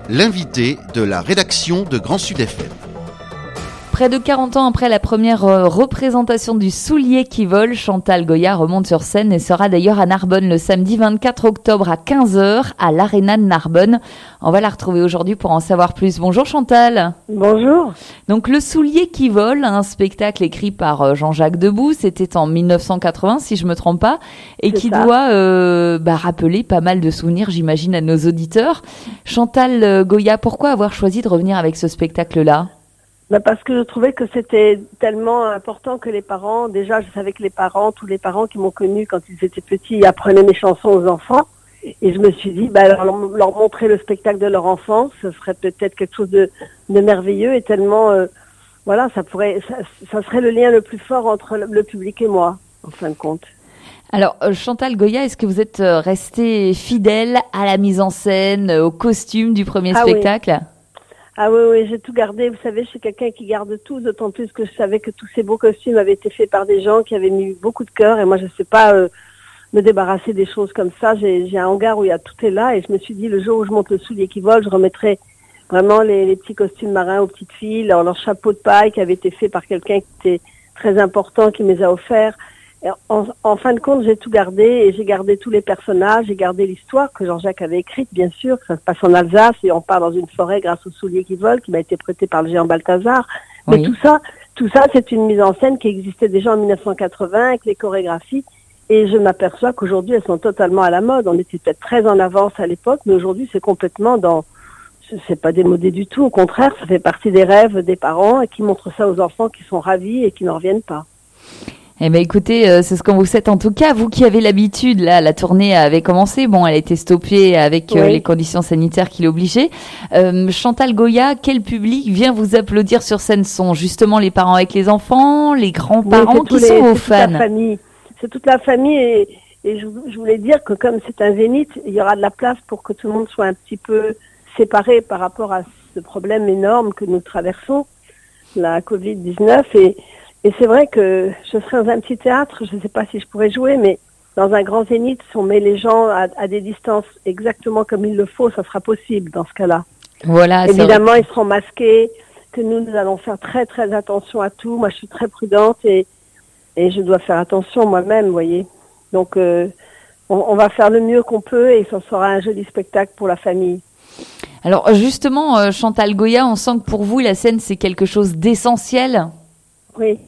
l'invité de la rédaction de Grand Sud FM. Près de 40 ans après la première représentation du Soulier qui vole, Chantal Goya remonte sur scène et sera d'ailleurs à Narbonne le samedi 24 octobre à 15h à l'Arena de Narbonne. On va la retrouver aujourd'hui pour en savoir plus. Bonjour Chantal. Bonjour. Donc le Soulier qui vole, un spectacle écrit par Jean-Jacques Debout, c'était en 1980 si je me trompe pas, et qui doit rappeler pas mal de souvenirs j'imagine à nos auditeurs. Chantal Goya, pourquoi avoir choisi de revenir avec ce spectacle-là ? Parce que je trouvais que c'était tellement important que les parents, déjà je savais que tous les parents qui m'ont connue quand ils étaient petits, apprenaient mes chansons aux enfants. Et je me suis dit, leur montrer le spectacle de leur enfance, ce serait peut-être quelque chose de merveilleux et tellement, ça serait le lien le plus fort entre le public et moi, en fin de compte. Alors, Chantal Goya, est-ce que vous êtes restée fidèle à la mise en scène, au costume du premier spectacle ? Oui. Ah oui, j'ai tout gardé. Vous savez, je suis quelqu'un qui garde tout, d'autant plus que je savais que tous ces beaux costumes avaient été faits par des gens qui avaient mis beaucoup de cœur. Et moi, je ne sais pas me débarrasser des choses comme ça. J'ai un hangar où il y a tout est là. Et je me suis dit, le jour où je monte le Soulier qui vole, je remettrai vraiment les petits costumes marins aux petites filles, leurs chapeaux de paille qui avaient été faits par quelqu'un qui était très important, qui me les a offerts. En fin de compte, j'ai tout gardé et j'ai gardé tous les personnages, j'ai gardé l'histoire que Jean-Jacques avait écrite, bien sûr. Ça se passe en Alsace et on part dans une forêt grâce au Soulier qui vole, qui m'a été prêté par le géant Balthazar. Oui. Mais tout ça, c'est une mise en scène qui existait déjà en 1980 avec les chorégraphies. Et je m'aperçois qu'aujourd'hui, elles sont totalement à la mode. On était peut-être très en avance à l'époque, mais aujourd'hui, c'est complètement c'est pas démodé du tout. Au contraire, ça fait partie des rêves des parents et qui montrent ça aux enfants qui sont ravis et qui n'en reviennent pas. Eh ben écoutez, c'est ce qu'on vous souhaite en tout cas. Vous qui avez l'habitude, là, la tournée avait commencé. Bon, elle a été stoppée avec les conditions sanitaires qui l'obligeaient. Chantal Goya, quel public vient vous applaudir sur scène? Sont justement les parents avec les enfants, les grands-parents qui sont vos fans? C'est toute la famille et je voulais dire que comme c'est un zénith, il y aura de la place pour que tout le monde soit un petit peu séparé par rapport à ce problème énorme que nous traversons, la Covid-19 Et c'est vrai que je serais dans un petit théâtre, je ne sais pas si je pourrais jouer, mais dans un grand zénith, si on met les gens à des distances exactement comme il le faut, ça sera possible dans ce cas-là. Voilà. Évidemment, ils seront masqués, que nous allons faire très très attention à tout. Moi, je suis très prudente et je dois faire attention moi-même, vous voyez. Donc, on va faire le mieux qu'on peut et ça sera un joli spectacle pour la famille. Alors justement, Chantal Goya, on sent que pour vous, la scène, c'est quelque chose d'essentiel. Oui.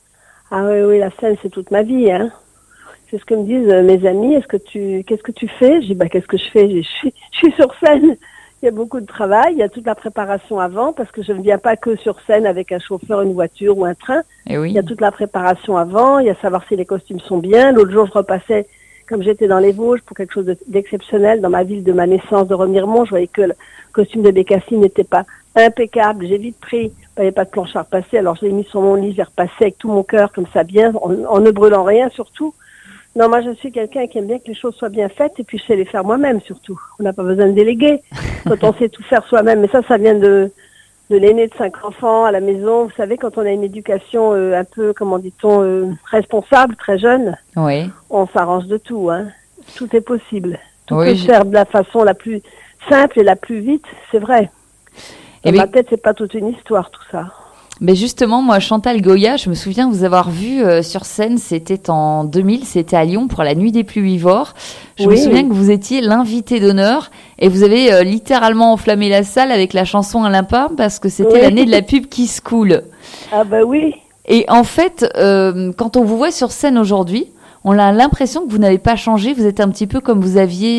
Ah oui, la scène, c'est toute ma vie, hein. C'est ce que me disent mes amis. Qu'est-ce que tu fais? Je dis, qu'est-ce que je fais? Je suis sur scène. Il y a beaucoup de travail. Il y a toute la préparation avant parce que je ne viens pas que sur scène avec un chauffeur, une voiture ou un train. Et oui. Il y a toute la préparation avant. Il y a savoir si les costumes sont bien. L'autre jour, je repassais, comme j'étais dans les Vosges pour quelque chose d'exceptionnel dans ma ville de ma naissance de Remiremont. Je voyais que le costume de Bécassine n'était pas impeccable. J'ai vite pris. Il n'y avait pas de planche à repasser, alors je l'ai mis sur mon lit, j'ai repassé avec tout mon cœur, comme ça, bien, en ne brûlant rien, surtout. Non, moi, je suis quelqu'un qui aime bien que les choses soient bien faites, et puis je sais les faire moi-même, surtout. On n'a pas besoin de déléguer, quand on sait tout faire soi-même. Mais ça vient de l'aîné de 5 enfants à la maison. Vous savez, quand on a une éducation un peu, comment dit-on, responsable, très jeune, oui. On s'arrange de tout, hein. Tout est possible. Tout peut se faire de la façon la plus simple et la plus vite, c'est vrai. Dans ma tête, c'est pas toute une histoire, tout ça. Mais justement, moi, Chantal Goya, je me souviens vous avoir vu sur scène, c'était en 2000, c'était à Lyon pour la Nuit des Pluivores. Je me souviens que vous étiez l'invité d'honneur et vous avez littéralement enflammé la salle avec la chanson Alain Pam parce que c'était l'année de la pub qui se coule. Ah oui. Et en fait, quand on vous voit sur scène aujourd'hui, on a l'impression que vous n'avez pas changé, vous êtes un petit peu comme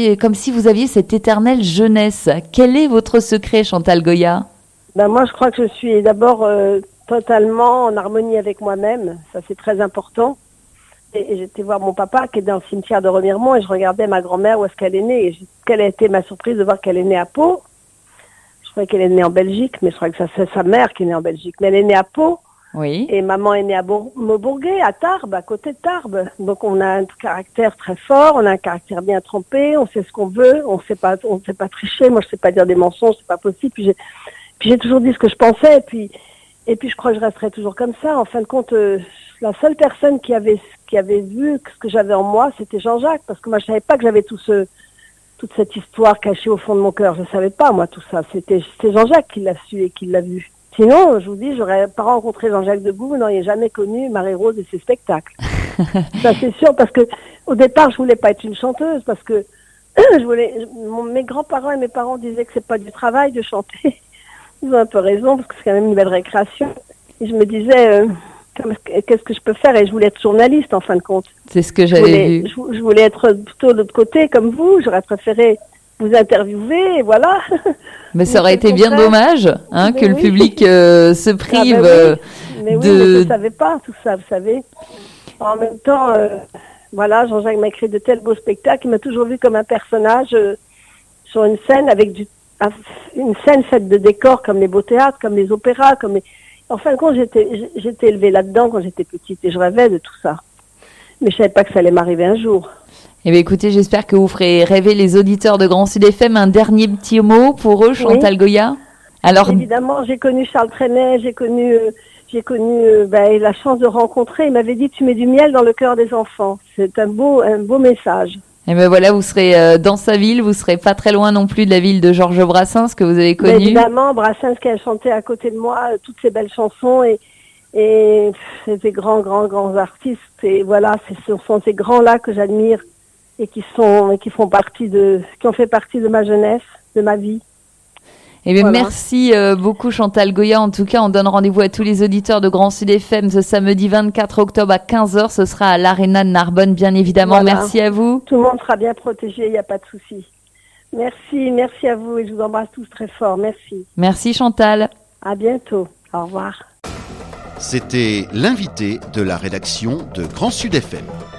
si vous aviez cette éternelle jeunesse. Quel est votre secret, Chantal Goya? Moi, je crois que je suis d'abord totalement en harmonie avec moi-même. Ça, c'est très important. Et j'étais voir mon papa qui est dans le cimetière de Remiremont et je regardais ma grand-mère où est-ce qu'elle est née. Et quelle a été ma surprise de voir qu'elle est née à Pau. Je croyais qu'elle est née en Belgique, mais je crois que c'est sa mère qui est née en Belgique. Mais elle est née à Pau. Oui. Et maman est née à Maubourguet, à Tarbes, à côté de Tarbes. Donc on a un caractère très fort, on a un caractère bien trempé, on sait ce qu'on veut, on sait pas tricher. Moi, je sais pas dire des mensonges, c'est pas possible. Puis j'ai toujours dit ce que je pensais, et puis je crois que je resterai toujours comme ça. En fin de compte, la seule personne qui avait vu ce que j'avais en moi, c'était Jean-Jacques, parce que moi je savais pas que j'avais tout toute cette histoire cachée au fond de mon cœur. Je savais pas, moi, tout ça. C'est Jean-Jacques qui l'a su et qui l'a vu. Sinon, je vous dis, j'aurais pas rencontré Jean-Jacques Debout, vous n'auriez jamais connu Marie-Rose et ses spectacles. Ça, c'est sûr, parce que au départ, je voulais pas être une chanteuse, parce que mes grands-parents et mes parents disaient que c'est pas du travail de chanter. Ils ont un peu raison, parce que c'est quand même une belle récréation. Et je me disais, qu'est-ce que je peux faire? Et je voulais être journaliste, en fin de compte. C'est ce que j'avais vu. Je voulais être plutôt de l'autre côté, comme vous. J'aurais préféré vous interviewer, et voilà. Mais ça aurait été bien dommage que le public se prive mais je ne savais pas tout ça, vous savez. En même temps, voilà, Jean-Jacques m'a écrit de tels beaux spectacles. Il m'a toujours vu comme un personnage sur une scène avec une scène faite de décors comme les beaux théâtres, comme les opéras, En fin de compte, j'étais élevée là-dedans quand j'étais petite et je rêvais de tout ça. Mais je savais pas que ça allait m'arriver un jour. Eh bien, écoutez, j'espère que vous ferez rêver les auditeurs de Grand Sud FM. Un dernier petit mot pour eux, Chantal Goya. Alors, évidemment, j'ai connu Charles Trenet, j'ai connu la chance de rencontrer. Il m'avait dit, tu mets du miel dans le cœur des enfants. C'est un beau message. Et ben voilà, vous serez dans sa ville, vous serez pas très loin non plus de la ville de Georges Brassens que vous avez connu. Évidemment, Brassens qui a chanté à côté de moi toutes ces belles chansons et c'est des grands artistes. Et voilà, ce sont ces grands-là que j'admire et qui ont fait partie de ma jeunesse, de ma vie. Eh bien, merci beaucoup Chantal Goya. En tout cas, on donne rendez-vous à tous les auditeurs de Grand Sud FM ce samedi 24 octobre à 15h. Ce sera à l'Arena de Narbonne, bien évidemment. Voilà. Merci à vous. Tout le monde sera bien protégé, il n'y a pas de souci. Merci à vous et je vous embrasse tous très fort. Merci. Merci Chantal. À bientôt. Au revoir. C'était l'invité de la rédaction de Grand Sud FM.